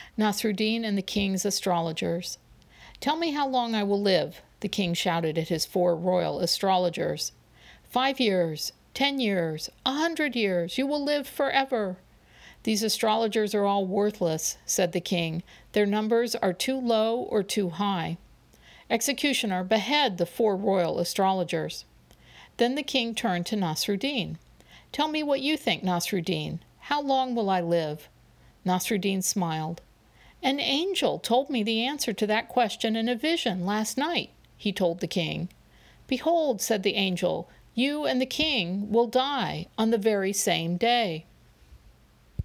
Nasruddin and the king's astrologers. "Tell me how long I will live," the king shouted at his 4 royal astrologers. 5 years, 10 years, 100 years, you will live forever." "These astrologers are all worthless," said the king. "Their numbers are too low or too high." "Executioner, behead the 4 royal astrologers." Then the king turned to Nasruddin. "Tell me what you think, Nasruddin. How long will I live?" Nasruddin smiled. "An angel told me the answer to that question in a vision last night," he told the king. "Behold," said the angel, "you and the king will die on the very same day."